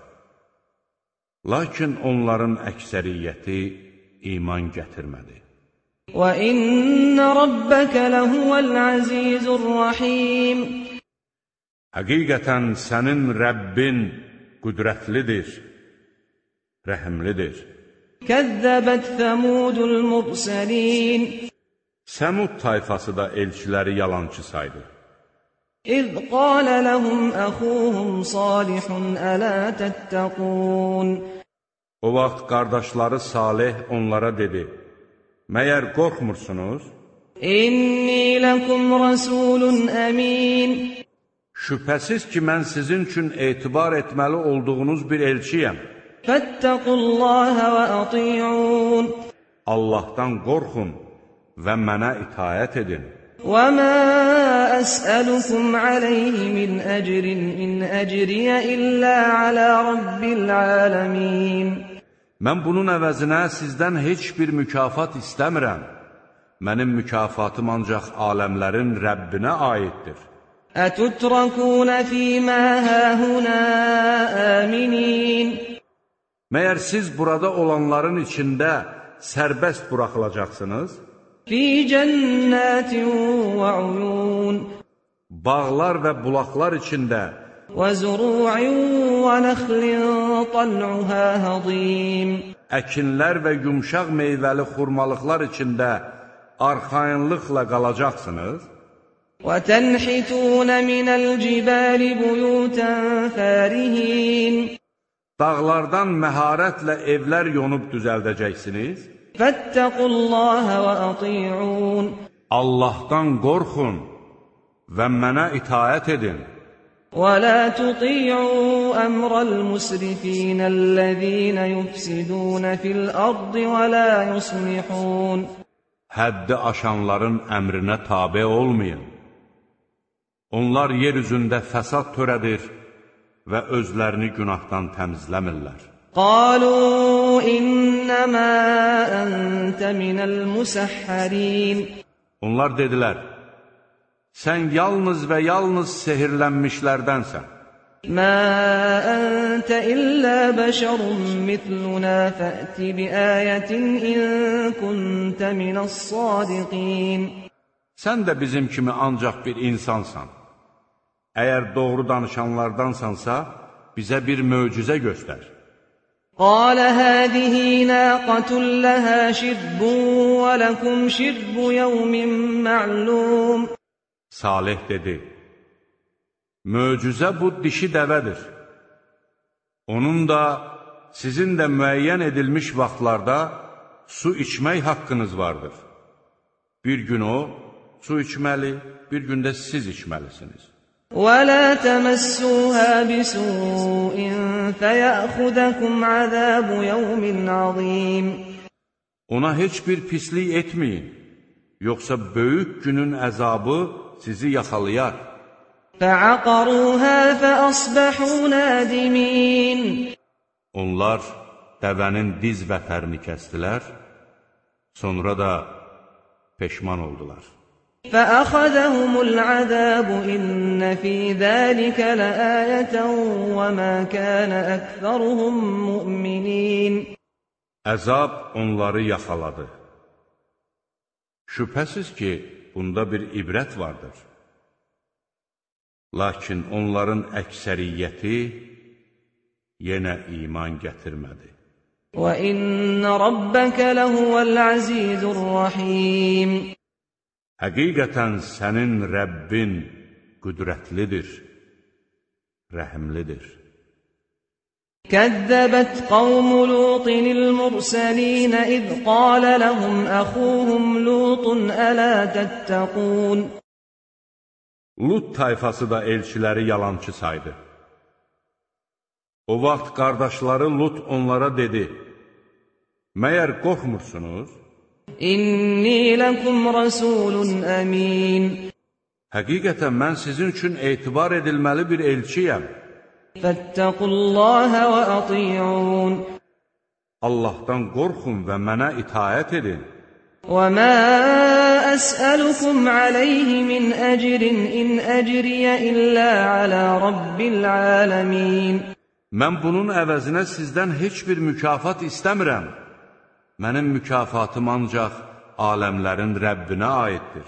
Speaker 1: Lakin onların əksəriyyəti iman gətirmədi.
Speaker 2: وَإِنَّ رَبَّكَ لَهُوَ الْعَزِيزُ الرَّحِيمُ
Speaker 1: Həqiqətən sənin Rəbbin qüdrətlidir, rəhimlidir.
Speaker 2: كَذَّبَتْ ثَمُودُ الْمُرْسَلِينَ
Speaker 1: Səmud tayfası da elçiləri yalancı saydı.
Speaker 2: إِذْ قَالَ لَهُمْ أَخُوهُمْ صَالِحٌ أَلَا تَتَّقُونَ
Speaker 1: O vaxt qardaşları Salih onlara dedi, məyər qorxmursunuz?
Speaker 2: İnni ləkum rasulun əmin
Speaker 1: Şübhəsiz ki, mən sizin üçün etibar etməli olduğunuz bir elçiyəm.
Speaker 2: Fəttəqullaha və ati'un
Speaker 1: Allahdan qorxun və mənə itaət edin.
Speaker 2: Və mə əsəlukum aleyhi min əcrin in əcriyə illə alə rabbil aləmin
Speaker 1: Mən bunun əvəzinə sizdən heç bir mükafat istəmirəm. Mənim mükafatım ancaq aləmlərin Rəbbinə aiddir.
Speaker 2: Ətutrakun fīmə həhunə əminin
Speaker 1: Məyər siz burada olanların içində sərbəst buraxılacaqsınız?
Speaker 2: Fī cənnətin və uyun
Speaker 1: Bağlar və bulaqlar içində
Speaker 2: وَزُرُوعٍ وَنَخْلٍ طَلْعُهَا هَضِيمٌ
Speaker 1: Əkinlər və yumşaq meyvəli xurmalıqlar içində arxayınlıqla qalacaqsınız.
Speaker 2: وَتَنْحِتُونَ مِنَ الْجِبَالِ بُيُوتًا فَارِهِينَ
Speaker 1: Dağlardan məharətlə evlər yonub düzəldəcəksiniz.
Speaker 2: فَاتَّقُوا اللَّهَ وَأَطِيعُونَ
Speaker 1: Allahdan qorxun və mənə itaət edin.
Speaker 2: وَلَا تُطِيعُوا أَمْرَ الْمُسْرِفِينَ الَّذِينَ يُفْسِدُونَ فِي الْأَرْضِ وَلَا يُصْلِحُونَ
Speaker 1: Həddi aşanların əmrinə tabe olmayın. Onlar yer üzündə fəsad törədir və özlərini günahdan təmizləmirlər.
Speaker 2: قَالُوا إِنَّمَا أَنْتَ مِنَ الْمُسَحَّرِينَ
Speaker 1: Onlar dedilər, sən yalnız və yalnız sehirlənmişlərdənsən.
Speaker 2: مَا أَنْتَ إِلَّا بَشَرٌ مِثْلُنَا فَأْتِ بِآيَةٍ إِن كُنْتَ مِنَ الصَّادِقِينَ
Speaker 1: Sən də bizim kimi ancaq bir insansan. Əgər doğru danışanlardansansa, bizə bir möcüzə göstər.
Speaker 2: قَالَ هَذِهِ نَاقَةٌ لَهَا شِرْبٌ وَلَكُمْ شِرْبُ يَوْمٍ مَعْلُومٍ
Speaker 1: Salih dedi, möcüzə bu dişi dəvədir. Onun da, sizin də müəyyən edilmiş vaxtlarda su içmək haqqınız vardır. Bir gün o, su içməli, bir gün də siz içməlisiniz.
Speaker 2: وَلَا تَمَسُّوهَا بِسُوءٍ فَيَأْخُذَكُمْ عَذَابُ يَوْمٍ عَظِيمٍ
Speaker 1: Ona heç bir pislik etməyin, yoxsa böyük günün əzabı sizi yaxalayar.
Speaker 2: فَعَقَرُوهَا فَأَصْبَحُوا نَادِمِينَ
Speaker 1: Onlar dəvənin diz vətərini kəstilər, sonra da peşman oldular.
Speaker 2: فأخذهم العذاب إن في ذلك لآية وما كان أكثرهم مؤمنين.
Speaker 1: Əzab onları yaxaladı. Şübhəsiz ki, bunda bir ibrət vardır. Lakin onların əksəriyyəti yenə iman gətirmədi.
Speaker 2: وَإِنَّ رَبَّكَ لَهُوَ الْعَزِيزُ الرَّحِيمُ.
Speaker 1: Həqiqətən sənin Rəbbin qüdrətlidir, rəhimlidir.
Speaker 2: كَذَّبَتْ قَوْمُ لُوطٍ الْمُرْسَلِينَ إِذْ قَالَ لَهُمْ أَخُوهُمْ لُوطٌ أَلَا تَتَّقُونَ.
Speaker 1: Lut tayfası da elçiləri yalançı saydı. O vaxt qardaşları Lut onlara dedi: "Məyər qorxmursunuz?
Speaker 2: İnni lekum rasulun amin.
Speaker 1: Həqiqətən mən sizin üçün etibar edilməli bir elçiyəm.
Speaker 2: Fettaqullaha və ati'un.
Speaker 1: Allahdan qorxun və mənə itaət edin.
Speaker 2: Və mə əsəlukum aleyhi min əcrin in əcriyə illə alə rabbil aləmin.
Speaker 1: Mən bunun əvəzinə sizdən heç bir mükafat istəmirəm. Mənim mükafatım ancaq aləmlərin Rəbbinə aiddir.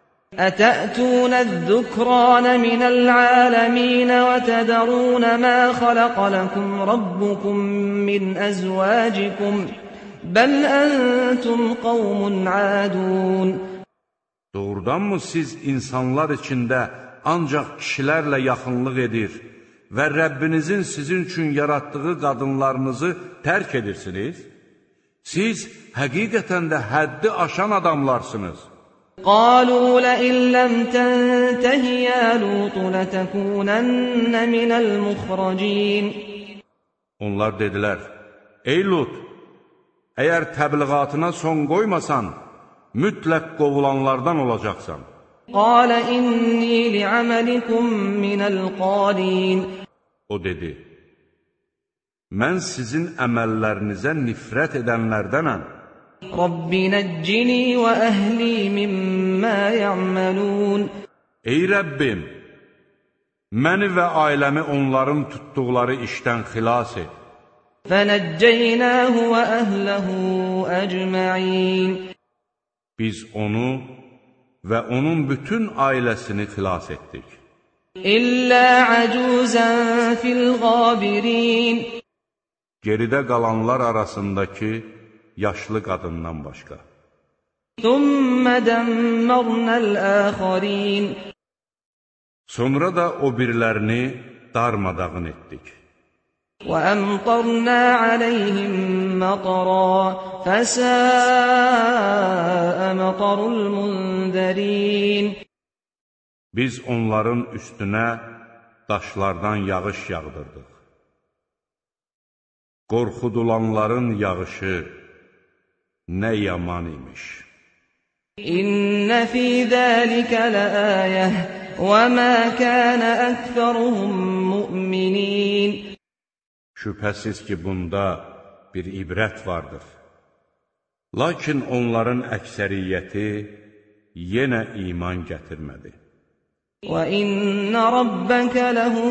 Speaker 2: Ətə'tunəz-zükranə minəl-aləmin və tədərunə mə xaləqə ləkum rabbukum min əzvəcikum bəl əntum qavmun adun.
Speaker 1: Doğrudanmı siz insanlar içində ancaq kişilərlə yaxınlıq edir və Rəbbinizin sizin üçün yaratdığı qadınlarınızı tərk edirsiniz? Siz həqiqətən də həddi aşan adamlarsınız.
Speaker 2: Qalu la'in lam tantahi ya Lut latakunanna minal mukhrajin.
Speaker 1: Onlar dedilər: "Ey Lut, əgər təbliğatına son qoymasan, mütləq qovulanlardan olacaqsan."
Speaker 2: Qala inni li'amalikum minal qalin.
Speaker 1: O dedi: "Mən sizin əməllərinizə nifrət edənlərdənəm.
Speaker 2: Rabbi nəccini və əhli mimmə ya'malun.
Speaker 1: Ey Rəbbim, məni və ailəmi onların tutduqları işdən xilas et."
Speaker 2: Fənəccəynəhu və əhləhu əcməin.
Speaker 1: Biz onu və onun bütün ailəsini xilas etdik.
Speaker 2: İllə əcuzən fil qabirin.
Speaker 1: Geridə qalanlar arasındakı yaşlı qadından başqa.
Speaker 2: Thumma dammərnəl əxərin.
Speaker 1: Sonra da o birilərini darmadağın etdik.
Speaker 2: Və əmtarnə aleyhim mətara fəsəə mətarul munzərin.
Speaker 1: Biz onların üstünə daşlardan yağış yağdırdıq. Qorxudulanların yağışı nə yaman imiş.
Speaker 2: İnnə fī zəlikə ləəyəh və mə kənə əktəruhum mu'minin.
Speaker 1: Şübhəsiz ki, bunda bir ibrət vardır. Lakin onların əksəriyyəti yenə iman gətirmədi.
Speaker 2: Və innə rabbəkə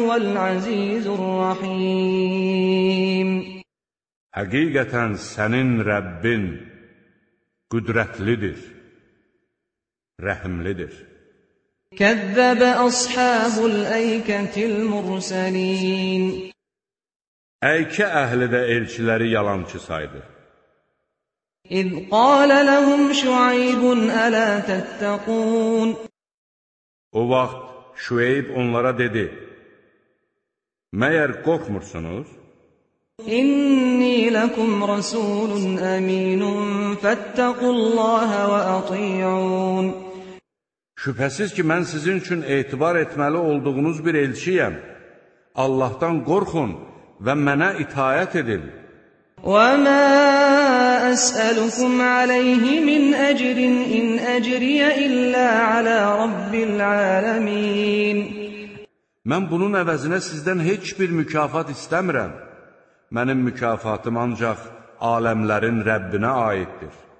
Speaker 2: ləhuvəl-əzizur-rəhim.
Speaker 1: Həqiqətən sənin Rəbbin qüdrətlidir, rəhimlidir.
Speaker 2: Kəzzəbə əshabul əykətil mursəlin.
Speaker 1: Əykə əhli də elçiləri yalançı saydı.
Speaker 2: İz qalə ləhum şüaybun ələ təttəqun.
Speaker 1: O vaxt Şüeyb onlara dedi: "Məyər qorxmursunuz?
Speaker 2: İnni ləkum rasulun əminun fəttəqullaha və ati'un."
Speaker 1: Şübhəsiz ki, mən sizin üçün etibar etməli olduğunuz bir elçiyəm. Allahdan qorxun və mənə itaət edin.
Speaker 2: وَمَا أَسْأَلُكُمْ عَلَيْهِ مِنْ أَجْرٍ إِنْ أَجْرِيَ إِلَّا عَلَى رَبِّ الْعَالَمِينَ.
Speaker 1: Mən bunun əvəzinə sizdən heç bir mükafat istəmirəm. Mənim mükafatım ancaq aləmlərin Rəbbinə aiddir.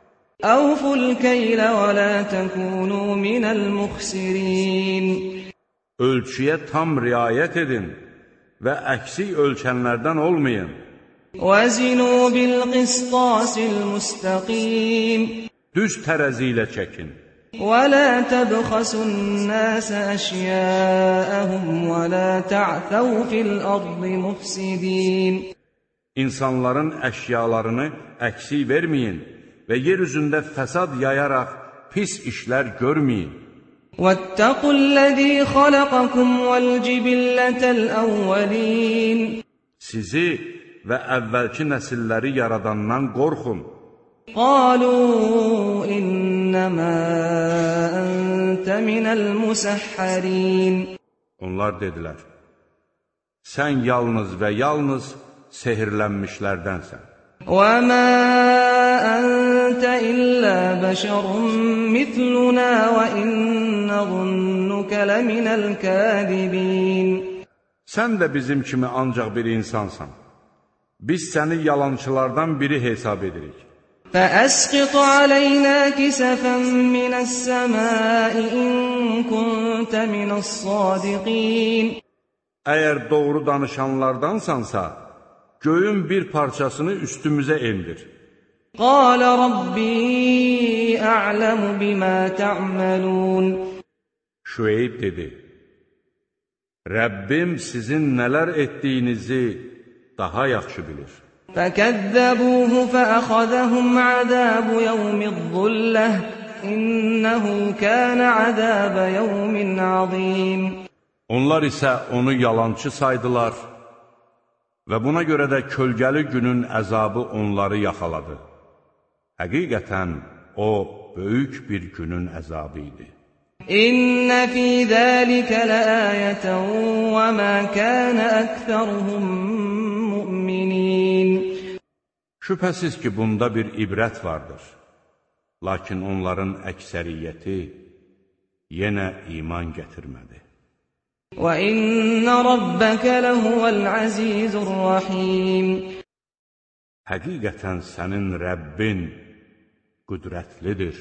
Speaker 2: أوفوا الكيل ولا تكونوا من المخسرين.
Speaker 1: Ölçüyə tam riayət edin və əksik ölçənlərdən olmayın.
Speaker 2: وَزِنُوا بِالْقِسْطَاسِ الْمُسْتَقِيمِ.
Speaker 1: Düz tərəzi ilə çəkin.
Speaker 2: وَلَا تَبْخَسُوا النَّاسَ أَشْيَاءَهُمْ وَلَا تَعْثَوْا فِي الْأَرْضِ مُفْسِدِينَ.
Speaker 1: İnsanların əşyalarını əksik verməyin və yer üzündə fəsad yayaraq pis işlər görməyin.
Speaker 2: وَاتَّقُوا الَّذِي خَلَقَكُمْ وَالْجِبِلَّةَ الْأَوَّلِينَ.
Speaker 1: Sizi və əvvəlki nəsilləri yaradandan qorxun.
Speaker 2: قَالُوا إِنَّمَا أَنْتَ مِنَ الْمُسَحَّرِينَ.
Speaker 1: Onlar dedilər, sən yalnız və yalnız sehirlənmişlərdənsən.
Speaker 2: وَمَا أَنْتَ إِلَّا بَشَرٌ مِثْلُنَا وَإِنْ نَظُنُّكَ لَمِنَ الْكَاذِبِينَ.
Speaker 1: Sən də bizim kimi ancaq bir insansan. Biz səni yalançılardan biri hesab edirik.
Speaker 2: فَأَسْقِطْ عَلَيْنَا كِسَفًا مِنَ السَّمَاءِ إِن كُنتَ مِنَ الصَّادِقِينَ.
Speaker 1: Əgər doğru danışanlardansansa, göyün bir parçasını üstümüzə endir.
Speaker 2: قَالَ رَبِّي أَعْلَمُ بِمَا تَعْمَلُونَ.
Speaker 1: Şüeyb dedi, Rəbbim sizin nələr etdiyinizi daha yaxşı bilir.
Speaker 2: فَكَذَّبُوهُ فَأَخَذَهُمْ عَذَابُ يَوْمِ الظُّلَّةِ إِنَّهُ كَانَ عَذَابَ يَوْمٍ عَظِيمٍ.
Speaker 1: Onlar isə onu yalançı saydılar və buna görə də kölgəli günün əzabı onları yaxaladı. Həqiqətən o, böyük bir günün əzabı idi.
Speaker 2: İnne fî zâlike leâyeten ve mâ kâne ekseruhum mu'minin.
Speaker 1: Şübhəsiz ki, bunda bir ibrət vardır. Lakin onların əksəriyyəti yenə iman gətirmədi.
Speaker 2: Və innə rabbəkə lehuvəl azîzur rahîm.
Speaker 1: Həqiqətən sənin Rəbbin qüdrətlidir,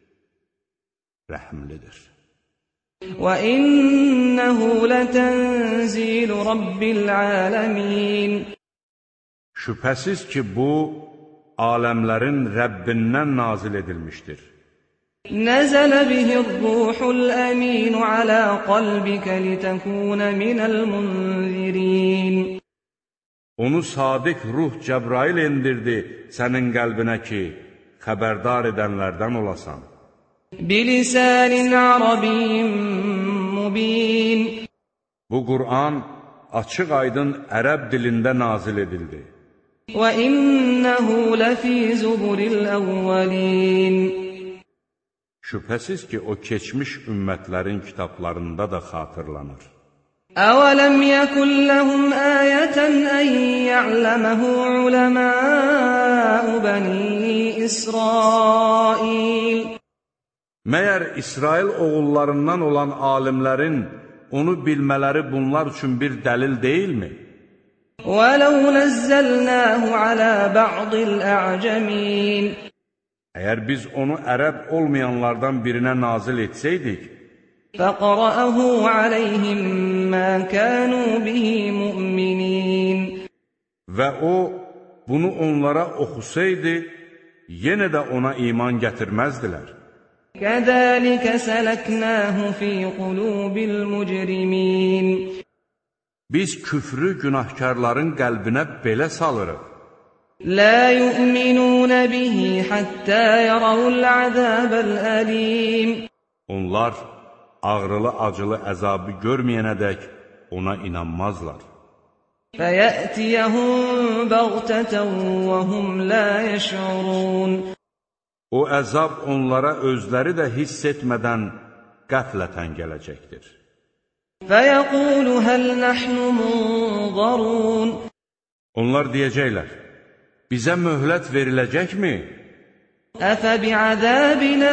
Speaker 1: rəhmlidir.
Speaker 2: Və innəhu lətənzilu rabbil aləmin.
Speaker 1: Şübhəsiz ki, bu, aləmlərin Rəbbindən nazil edilmişdir.
Speaker 2: Nəzələ bihir-ruhul əmin alə qalbikə litəkunə minəl munzirin.
Speaker 1: Onu sadiq ruh Cəbrail endirdi sənin qəlbinə ki, xəbərdar edənlərdən olasan.
Speaker 2: Bilisanin arabiyyin mubin.
Speaker 1: Bu Qur'an açıq aydın ərəb dilində nazil edildi.
Speaker 2: Və innəhu ləfī zuburil əvvəlin.
Speaker 1: Şübhəsiz ki, o keçmiş ümmətlərin kitablarında da xatırlanır.
Speaker 2: Əvələm yəkun ləhum əyətən ən ya'ləməhu uləməu bəni İsrail.
Speaker 1: Məyər İsrail oğullarından olan alimlərin onu bilmələri bunlar üçün bir dəlil deyilmi?
Speaker 2: وَلَوْ نَزَّلْنَاهُ عَلَى بَعْضِ الْأَعْجَمِينَ.
Speaker 1: Əgər biz onu ərəb olmayanlardan birinə nazil etsəydik,
Speaker 2: فَقَرَأَهُ عَلَيْهِمْ مَا كَانُوا بِهِ مُؤْمِنِينَ.
Speaker 1: Və o, bunu onlara oxusaydı, yenə də ona iman gətirməzdilər.
Speaker 2: كَذَلِكَ سَلَكْنَاهُ فِي قُلُوبِ الْمُجْرِمِينَ.
Speaker 1: Biz küfrü günahkarların qəlbinə belə salırıq.
Speaker 2: لَا يُؤْمِنُونَ بِهِ حَتَّى يَرَوُا الْعَذَابَ الْأَلِيمَ.
Speaker 1: Onlar ağrılı-acılı əzabı görməyənədək ona inanmazlar.
Speaker 2: فَيَأْتِيَهُمْ بَغْتَةً وَهُمْ لَا يَشْعُرُونَ.
Speaker 1: O əzab onlara özləri də hiss etmədən qəflətən gələcəkdir.
Speaker 2: فَيَقُولُ هَلْ نَحْنُ مُنْظَرُونَ.
Speaker 1: Onlar deyəcəklər, bizə möhlət veriləcəkmi?
Speaker 2: أَفَبِعَذَابِنَا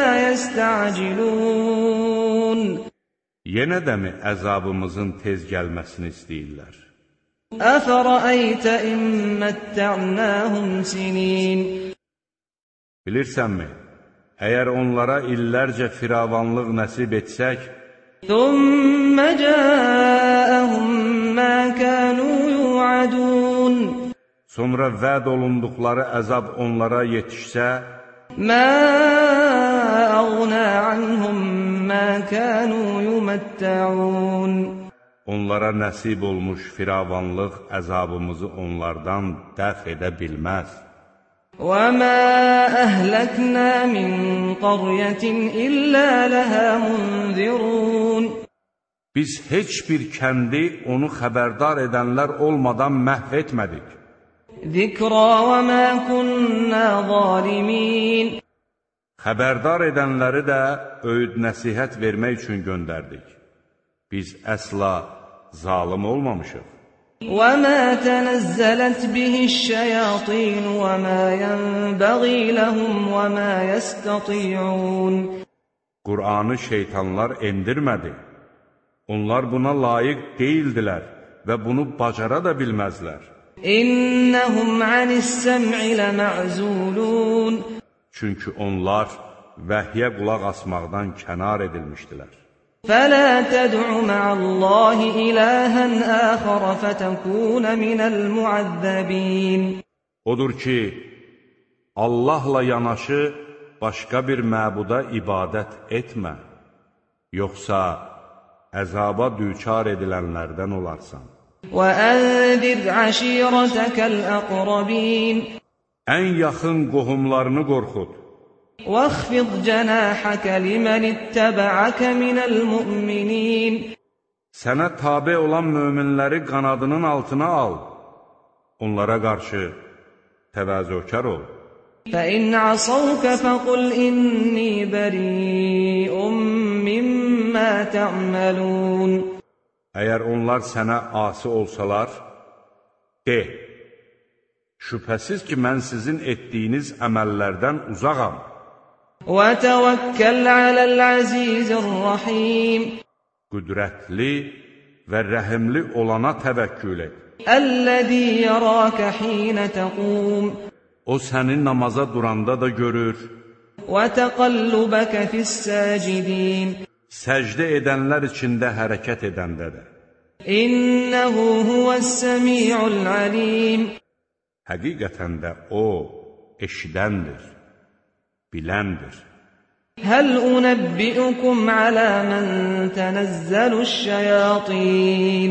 Speaker 2: يَسْتَعْجِلُونَ.
Speaker 1: Yenə də mi əzabımızın tez gəlməsini istəyirlər?
Speaker 2: أَفَرَأَيْتَ إِن مَّتَّعْنَاهُمْ سِنِينَ.
Speaker 1: Bilirsənmi, Əgər onlara illərcə firavanlıq nəsib etsək,
Speaker 2: ثُمَّ جَاءَهُم مَّا كَانُوا يُوعَدُونَ
Speaker 1: sonra vəd olunduqları əzab onlara yetişsə,
Speaker 2: مَا أَغْنَى عَنْهُم مَّا كَانُوا يُمَتَّعُونَ
Speaker 1: onlara nəsib olmuş firavanlıq əzabımızı onlardan dəf edə bilməz.
Speaker 2: وَمَا أَهْلَكْنَا مِنْ قَرْيَةٍ إِلَّا لَهَا مُنذِرُونَ
Speaker 1: Biz heç bir kəndi onu xəbərdar edənlər olmadan məhv etmədik.
Speaker 2: ذِكْرَى وَمَا كُنَّا ظَالِمِينَ
Speaker 1: Xəbərdar edənləri də öyüd nəsihət vermək üçün göndərdik. Biz əsla zalım olmamışıq.
Speaker 2: وَمَا تَنَزَّلَتْ بِهِ الشَّيَاطِينُ وَمَا يَنبَغِي لَهُمْ وَمَا يَسْتَطِيعُونَ
Speaker 1: Qur'anı şeytanlar endirmədi. Onlar buna layiq deyildilər və bunu bacara da bilməzlər.
Speaker 2: إِنَّهُمْ عَنِ السَّمْعِ لَمَعْزُولُونَ
Speaker 1: Çünki onlar vəhyə qulaq asmaqdan kənar edilmişdilər.
Speaker 2: فَلَا تَدْعُ مَعَ اللَّهِ إِلَٰهًا آخَرَ فَتَكُونَ مِنَ الْمُعَذَّبِينَ
Speaker 1: Odur ki, Allahla yanaşı başqa bir məbuda ibadət etmə, yoxsa əzaba düçar edilənlərdən olarsan.
Speaker 2: وَأَنذِرْ عَشِيرَتَكَ الْأَقْرَبِينَ
Speaker 1: Ən yaxın qohumlarını qorxud.
Speaker 2: وَاخْفِضْ جَنَاحَكَ لِمَنِ اتَّبَعَكَ مِنَ الْمُؤْمِنِينَ
Speaker 1: Sənə tabe olan möminləri qanadının altına al. Onlara qarşı təvazökar ol.
Speaker 2: فَإِنْ عَصَوْكَ فَقُلْ إِنِّي بَرِيءٌ مِّمَّا تَعْمَلُونَ
Speaker 1: Əgər onlar sənə asi olsalar, de, şübhəsiz ki, mən sizin etdiyiniz əməllərdən uzağam.
Speaker 2: وَتَوَكَّلْ عَلَى الْعَزِيزِ الرَّحِيمِ
Speaker 1: Qüdrətli və rəhimli olana təvəkkül et.
Speaker 2: الَّذِي يَرَاكَ حِينَ تَقُومُ
Speaker 1: O səni namaza duranda da görür,
Speaker 2: وَتَقَلُّبَكَ فِي السَّاجِدِينَ
Speaker 1: səcdə edənlər içində hərəkət edəndə də.
Speaker 2: إِنَّهُ هُوَ السَّمِيعُ الْعَلِيمُ
Speaker 1: Həqiqətən də O eşidəndir, biləndir.
Speaker 2: هَلْ أُنَبِّئُكُمْ عَلَى مَنْ تَنَزَّلُ الشَّيَاطِينَ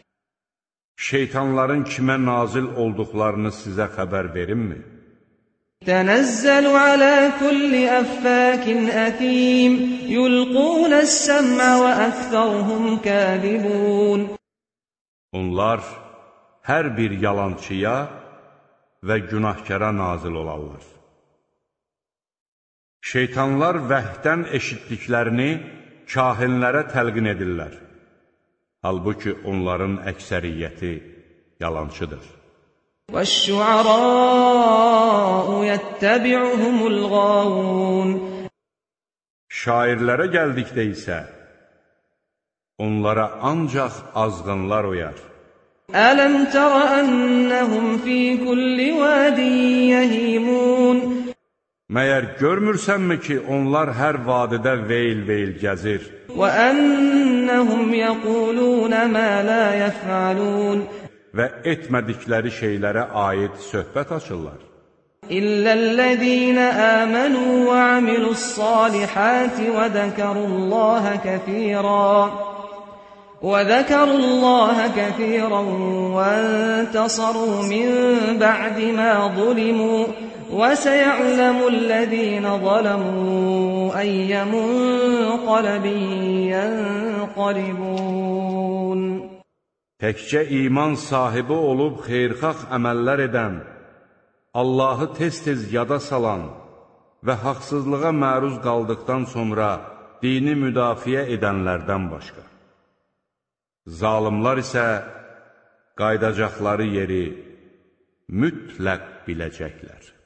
Speaker 1: Şeytanların kimə nazil olduqlarını sizə xəbər verimmi?
Speaker 2: تَنَزَّلُ عَلَى كُلِّ أَفَّاكٍ أَثِيمٍ يُلْقُونَ السَّمْعَ وَأَكْثَرُهُمْ كَاذِبُونَ
Speaker 1: Onlar hər bir yalançıya və günahkara nazil olarlar. Şeytanlar vəhdən eşitdiklərini kahinlərə təlqin edirlər. Halbuki onların əksəriyyəti yalançıdır.
Speaker 2: وَالشُّعَرَاءُ يَتَّبِعُهُمُ الْغَاوُونَ
Speaker 1: Şairlərə gəldikdə isə onlara ancaq azğınlar uyar.
Speaker 2: أَلَمْ تَرَ أَنَّهُمْ فِي كُلِّ وَادٍ يَهِيمُونَ
Speaker 1: Məyər görmürsənmi ki, onlar hər vadidə veyl-veyl gəzir?
Speaker 2: وَأَنَّهُمْ يَقُولُونَ مَا لَا يَفْعَلُونَ
Speaker 1: Və etmədikləri şeylərə aid söhbət açırlar.
Speaker 2: إِلَّا الَّذِينَ آمَنُوا وَعَمِلُوا الصَّالِحَاتِ وَذَكَرُوا اللَّهَ كَثِيرًا وَذَكَرُوا اللَّهَ كَثِيرًا وَانتَصَرُوا مِنْ بَعْدِ مَا ظُلِمُوا وَسَيَعْلَمُ الَّذِينَ ظَلَمُوا أَيَّ مُنْقَلَبٍ يَنْقَلِبُونَ
Speaker 1: Təkcə iman sahibi olub xeyirxah əməllər edən, Allahı tez-tez yada salan və haqsızlığa məruz qaldıqdan sonra dini müdafiə edənlərdən başqa. Zalimlar isə qaydacaqları yeri mütləq biləcəklər.